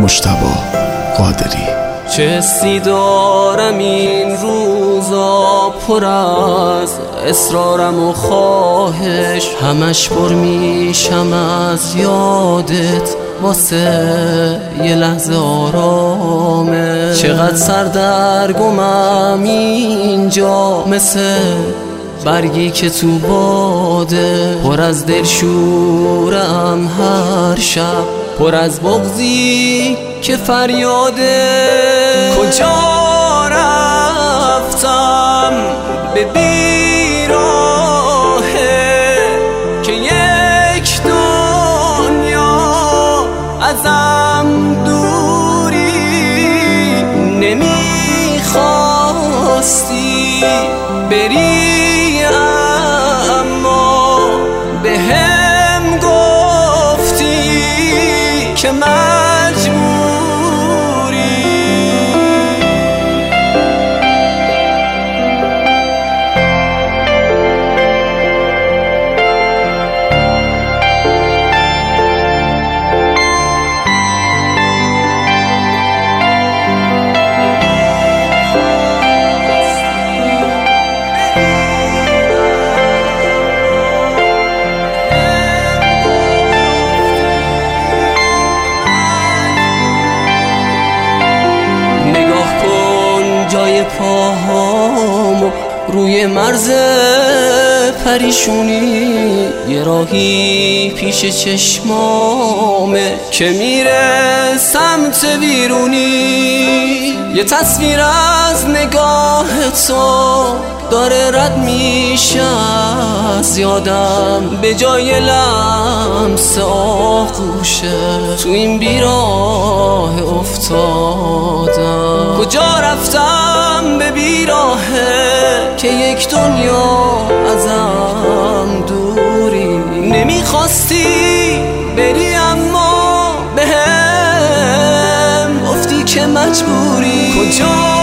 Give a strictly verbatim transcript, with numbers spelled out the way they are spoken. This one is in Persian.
مجتبی قادری. چه حسی دارم این روزا، پر از اصرارم و خواهش، همش پر میشم از یادت واسه یه لحظه آرامه. چقدر سردرگمم اینجا، مثل برگی که تو باده، پر از دلشورم هر شب، پر از بغضی که فریاده. کجا رفتم به بیراهه که یک دنیا ازم دوری، نمیخواستی بری اما به هم گفتی که مجبوری. پاهامو روی مرز پریشونی، یه راهی پیش چشمامه که میره سمت بیرونی. یه تصویر از نگاه تو داره رد میشه از یادم، به جای لمس آغوشه تو این بیراه افتادم. کجا رفتم به بیراهه که یک دنیا ازم دوری، نمیخواستی بری اما به هم گفتی که مجبوری. کجا